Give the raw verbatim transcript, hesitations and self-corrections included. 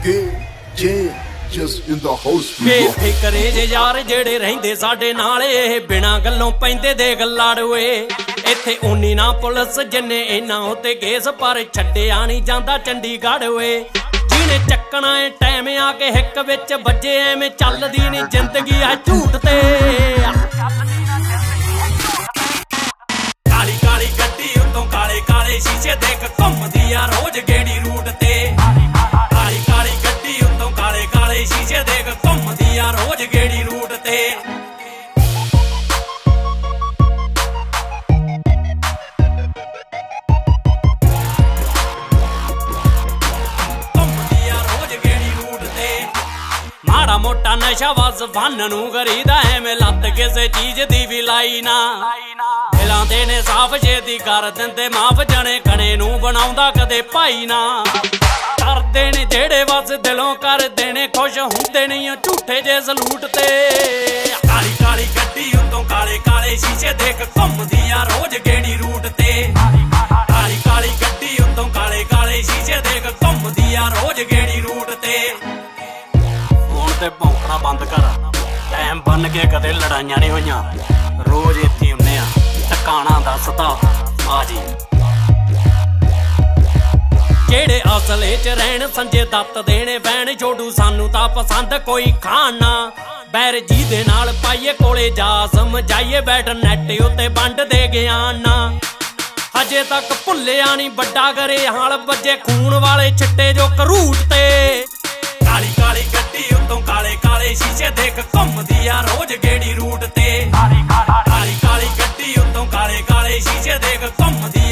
Just in the house ਫਿਕਰੇ ਜੇ ਯਾਰ ਜਿਹੜੇ ਰਹਿੰਦੇ ਸਾਡੇ ਨਾਲ ਇਹ ਬਿਨਾਂ ਗੱਲੋਂ ਪੈਂਦੇ ਦੇ ਗੱਲਾੜੂਏ ਇੱਥੇ ਉਨੀ ਨਾ ਪੁਲਿਸ ਜਿੰਨੇ ਇਹਨਾਂ ਉਤੇ ਕੇਸ ਪਰ ਛੱਡਿਆ ਨਹੀਂ ਜਾਂਦਾ ਚੰਡੀਗੜ੍ਹ ਓਏ ਜਿਹਨੇ ਚੱਕਣਾ ਏ ਟਾਈਮ ਆ ਕੇ ਹਿੱਕ ਵਿੱਚ ਵੱਜੇ ਐਵੇਂ ਚੱਲਦੀ ਨਹੀਂ ਜ਼ਿੰਦਗੀ ਆ ਝੂਠ ਤੇ ਕਾਲੀ ਕਾਲੀ ਗੱਡੀ ਉੱਤੋਂ ਕਾਲੇ ਕਾਲੇ ਸ਼ੀਸ਼ੇ ਦੇਖ ਘੁੰਮਦੀ ਆ ਰੋਜ਼ ਗੇੜੀ ਰੂਟ ਤੇ ਕਾਲੀ ਕਾਲੀ ਗੱਡੀ ਉੱਤੋਂ ਕਾਲੇ ਕਾਲੇ ਸ਼ੀਸ਼ੇ ਦੇਖ ਘੁੰਮਦੀ ਆ ਰੋਜ਼ ਗੇੜੀ ਰੂਟ ਤੇ ਮਾੜਾ ਮੋਟਾ ਨਸ਼ਾ ਵਸ ਫਨ ਨੂੰ ਕਰੀਦਾ ਐਵੇਂ ਲੱਤ ਕਿਸੇ ਚੀਜ਼ ਦੀ ਵੀ ਲਾਈ ਨਾ ਦਿਲਾਂ ਦੇ ਨੇ ਸਾਫ ਛੇਤੀ ਕਰ ਦਿੰਦੇ ਮਾਫ ਜਣੇ ਕਣੇ ਨੂੰ ਬਣਾਉਂਦਾ ਕਦੇ ਭਾਈ ਨਾ ਕਰਦੇ ਨੇ ਜਿਹੜੇ ਵਸ ਦਿਲੋਂ ਕਰਦੇ ਨੇ ਖੁਸ਼ ਹੁੰਦੇ ਨਹੀਂ ਝੂਠੇ ਜੇ ਸਲੂਟ ਤੇ ਕਾਲੀ ਕਾਲੀ ਗੱਡੀ ਉੱਤੋਂ ਕਾਲੇ ਕਾਲੇ ਸ਼ੀਸ਼ੇ ਦੇਖ ਘੁੰਮਦੀ ਆ ਰੋਜ਼ ਗੇੜੀ ਰੂਟ ਤੇ ਕਾਲੀ ਕਾਲੀ ਗੱਡੀ ਉੱਤੋਂ ਕਾਲੇ ਕਾਲੇ ਸ਼ੀਸ਼ੇ ਦੇਖ ਘੁੰਮਦੀ ਆ ਰੋਜ਼ ਗੇੜੀ ਰੂਟ ਤੇ ਤੇ ਭੌਂਕਣਾ ਬੰਦ ਕਰ ਟਾਈਮ ਬੰਨ ਕੇ ਕਦੇ ਲੜਾਈਆਂ ਨਹੀਂ ਹੋਈਆਂ ਰੋਜ਼ ਇੱਥੇ ਹੁੰਨੇ ਆ ਟਿਕਾਣਾ ਦੱਸਦਾ ਆ ਜੀ ਜਿਹੜੇ ਅਸਲੇ ਚ ਰਹਿਣ ਸੰਜੇ ਦੱਤ ਦੇਣੇ ਬੈਣ ਛੋਡੂ ਸਾਨੂੰ ਤਾਂ ਪਸੰਦ ਕੋਈ ਖਾਣਾ ਬੈਰ ਜੀ ਦੇ ਨਾਲ ਪਾਈਏ ਕੋਲੇ ਜਾ ਸਮਝਾਈਏ ਬੈਠ ਨੈਟ ਉੱਤੇ ਵੰਡ ਦੇ ਗਿਆਨਾ ਹਜੇ ਤੱਕ ਭੁੱਲਿਆ ਨਹੀਂ ਵੱਡਾ ਕਰੇ ਹਾਲ ਵੱਜੇ ਖੂਨ ਵਾਲੇ ਛਿੱਟੇ ਜੋ ਕਰੂਟ ਤੇ ਕਾਲੀ ਕਾਲੀ ਗੱਡੀ ਉੱਤੋਂ ਕਾਲੇ ਕਾਲੇ ਸ਼ੀਸ਼ੇ ਦੇਖ ਘੁੰਮਦੀ ਆ ਰੋਜ਼ ਗੇੜੀ ਰੂਟ ਤੇ ਕਾਲੀ ਕਾਲੀ ਗੱਡੀ ਉੱਤੋਂ ਕਾਲੇ ਕਾਲੇ ਸ਼ੀਸ਼ੇ ਦੇਖ ਘੁੰਮਦੀ